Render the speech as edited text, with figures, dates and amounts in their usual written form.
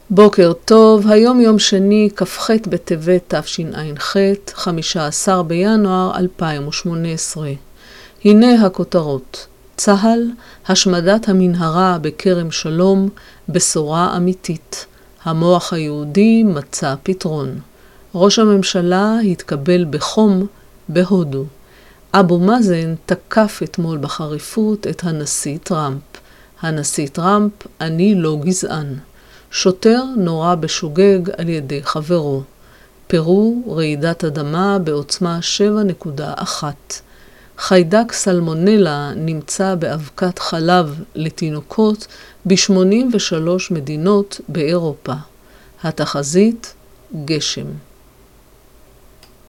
בוקר טוב, היום יום שני, כ"ח בטבת תשע"ח, 15 בינואר 2018. הנה הכותרות. צה"ל, השמדת המנהרה בכרם שלום, בשורה אמיתית. המוח היהודי מצא פתרון. ראש הממשלה התקבל בחום בהודו. אבו מאזן תקף אתמול בחריפות את הנשיא טראמפ. הנשיא טראמפ, אני לא גזען. שוטר נורה בשוגג על ידי חברו. פרו, רעידת אדמה בעוצמה 7.1. חיידק סלמונלה נמצא באבקת חלב לתינוקות ב-83 מדינות באירופה. התחזית, גשם.